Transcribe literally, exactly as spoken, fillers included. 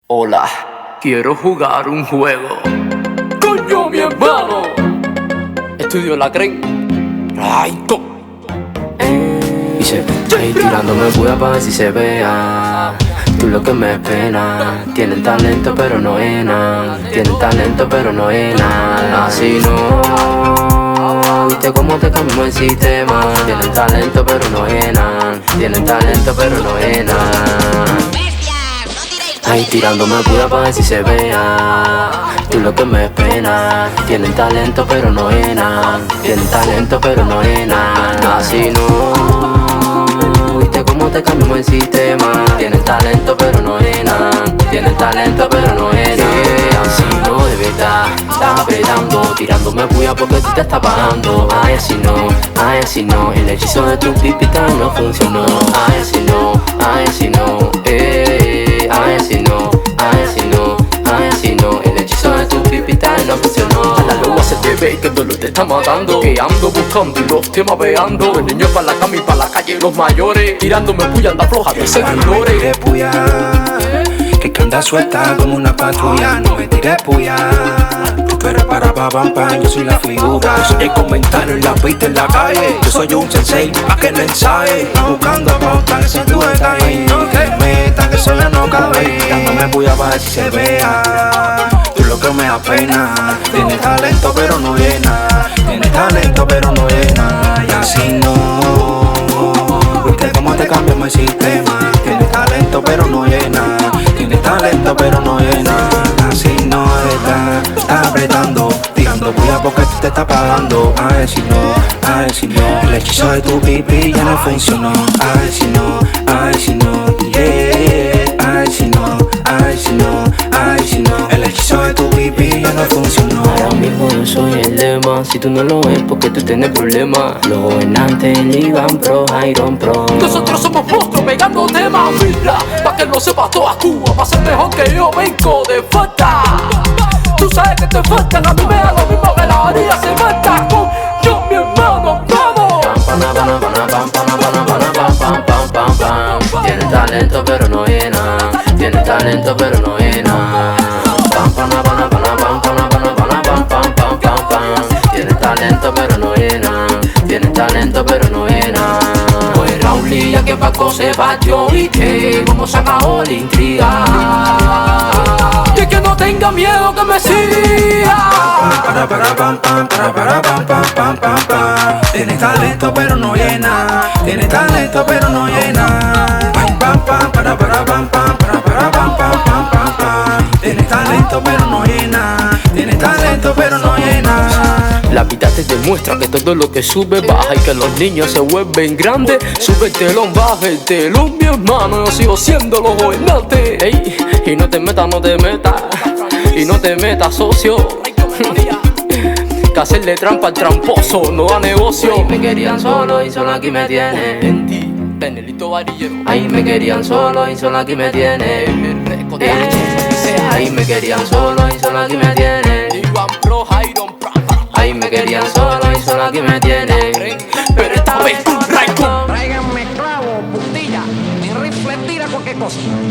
Hola, quiero jugar un juego. ¡Coño, mi hermano! Estudio la creen. ¡Raico! Y se ahí tirándome puya pa' ver si se vea. Tú lo que me pena. Tienen talento pero no llenan. Tienen talento pero no llenan. Así no. Viste cómo te cambió el sistema. Tienen talento pero no llenan. Tienen talento pero no llenan. Ahí tirándome puya pa' ver si se vea. Tú lo que me pena. Tienen talento pero no llenan. Tienen talento pero no llenan. Así no. Viste cómo te cambió el sistema. Tienen talento pero no llenan. Tienen talento pero no llenan. Así no, de verdad, estás apretando, tirándome puya porque tú te estás pagando. Ay, así no, ay, así no. El hechizo de tu pipita no funcionó. Ay, así no, ay, así no. Eh, ay, así no, ay, así no, ay, así no. El hechizo de tu pipita no funcionó. A la lengua se te ve que el dolor te está matando. Que ando buscando y los temas veando. El niño para la cama y para la calle los mayores. Tirándome puya anda floja de seguidores. No me tires puya, que que anda suelta como una patrulla. No me tires puya, tú eres para pa pam pam, yo soy la figura. Yo soy el comentario en la pista en la calle. Yo soy un sensei, pa' que no ensaye. Está buscando pauta que se tu detalle. No te metas que sola no cabe. Dándome puya pa' ver si se vea. Tú lo que me apena. Tienes talento pero no llena. Tienes talento pero no llena. Y así no. Viste cómo te cambiamos el sistema. Tienes talento pero no llena. Tienes talento pero no llena. Así no está, está apretando, tirando puya porque tú te estás pagando. A ver si no, a ver si no. El hechizo de tu pipi ya no funcionó. A ver si no, a ver si no. Yeah, a ver si no, a ver si no, a ver si no. El hechizo de tu pipi ya no funcionó. Ahora mismo yo soy el lema. Si tú no lo ves porque tú tienes problemas. Los gobernantes ligan pro, Iron Pro. Nosotros somos monstruos pegando temas. Mira, pa' que lo sepa toda Cuba. Va a ser mejor que yo, vengo de falta. Tú sabes que te faltan, a mí me da lo mismo que la orilla se falta. Con yo, mi hermano, vamos. Tiene talento pero no llena. Tiene talento pero no llena. Tiene talento pero no llena. Tiene talento pero no llena. Pues Raúl y ya que Paco se batió y que como se acabó la intriga. Y que no tenga miedo que me siga. Para para pam pam, para para pam pam pam pam pam. Tiene talento pero no llena. Tiene talento pero no llena. Pam pam pam, para para pam pam, para para pam pam pam pam pam. Tiene talento pero no llena. Tiene talento pero no llena. La vida te demuestra que todo lo que sube baja y que los niños se vuelven grandes. Sube el telón, baja el telón, mi hermano, yo sigo siendo los gobernantes. Ey, y no te metas, no te metas, y no te metas, socio. Que hacerle trampa al tramposo no da negocio. Ahí me querían solo y solo aquí me tienen. En ti, Benelito Varillero. Ahí me querían solo y solo aquí me tienen. Ahí me querían solo y solo aquí me tienen. Ivan Pro, Iron Pro. Ahí me querían solo y solo aquí me tienen.